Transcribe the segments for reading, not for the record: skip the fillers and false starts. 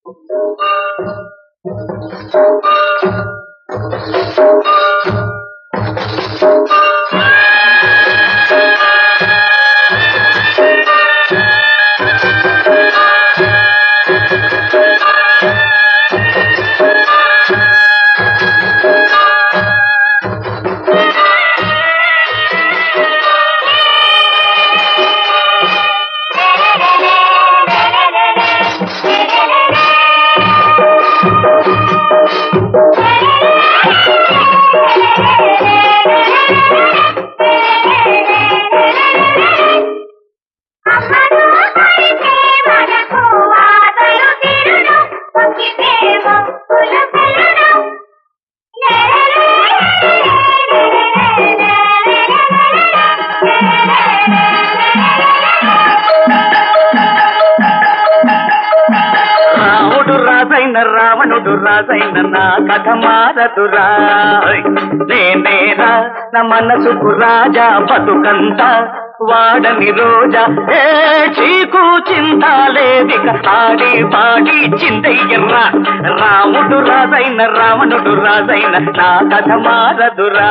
రావణుడు రాజైన నా కథ మారదురా నేనేరా నా మనసుకు రాజా బతుకంత వాడని రోజా ఏ చీకు చింత లేదిక ఆడి పాడి చిందయ్యర్రా రాముడు రాజైన రావణుడు రాజైన నా కథ మారదురా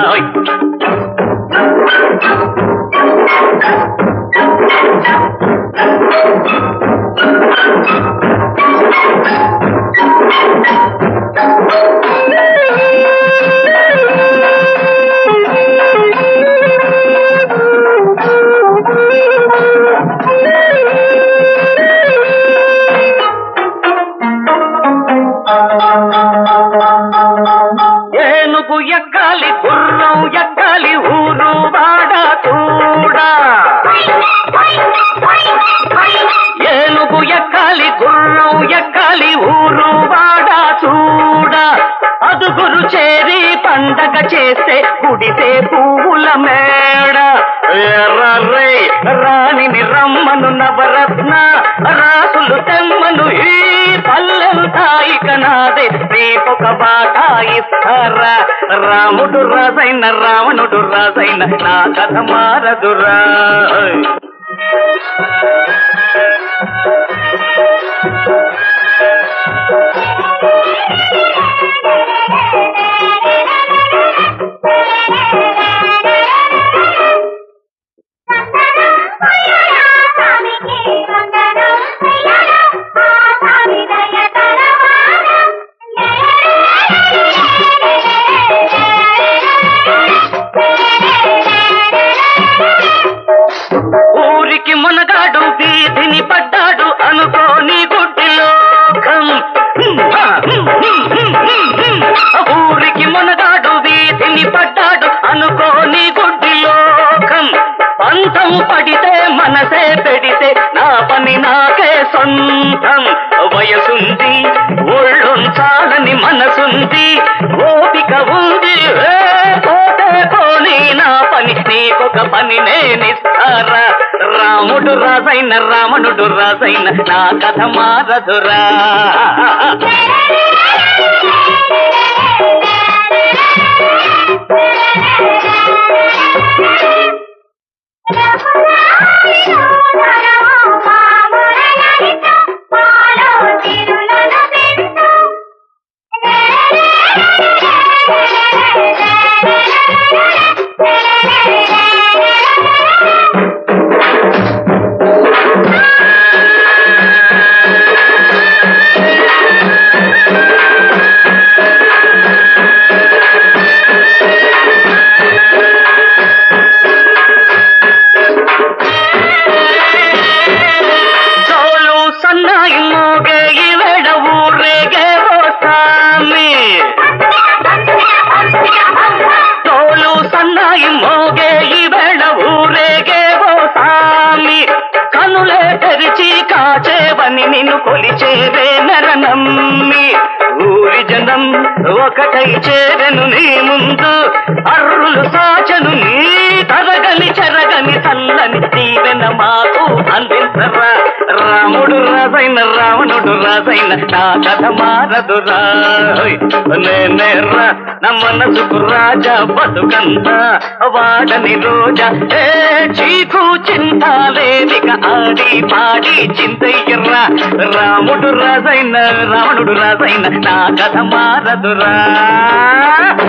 ఏనుగు ఎక్కాలి గుర్రం ఎక్కాలి ఊరు వాడ చూడా ఏనుగు ఎక్కాలి గుర్రం ఎక్కాలి ఊరు వాడ చూడా అదుగురు చేరి పండగ చేస్తే కుడితే పువ్వుల మేడ ఎర్రర్రే రాణిని రమ్మను నవరత్న రాసులు తెమ్మను ఈ పల్లెంతాయిక నాదే నీకొక బాట ఇస్తారా రాముడు రాజైన రావణుడు రాజైన నా కథ మారదురా ఊరికి మునగాడు వీధిని పడ్డాడు అనుకోని గుడ్డిలోకం ఊరికి మునగాడు వీధిని పడ్డాడు అనుకోని గుడ్డిలోకం పంతం పడితే మనసే పెడితే నా పని నాకే సొంతం వయసుంది ఒళ్ళుంచాలని మనసుంది ఓపిక ఉంది పోతే పోనీ నా పని నీకొక పని నేనిస్తారా రాముడు రాజైన రావణుడు రాజైన నా కథ మారదురా కాచేవని నిన్ను కొలిచేవే నరనమ్మి ఊరి జనం ఒకటై చేరెను నీ ముందు అర్రులు సాచను నీ తరగని చెరగని చల్లని దీవెన మాకు అందించరా రాముడు రాజైన రావణుడు రాజైన నా కథ మారదురా నేనేరా నా మనసుకు రాజా బతుకంతా వాడని రోజా ఏ చీకు చింతాలేదిక ఆడి పాడి చింతయ్యర్రా రాముడు రాజైన రావణుడు రాజైన నా కథ మారదురా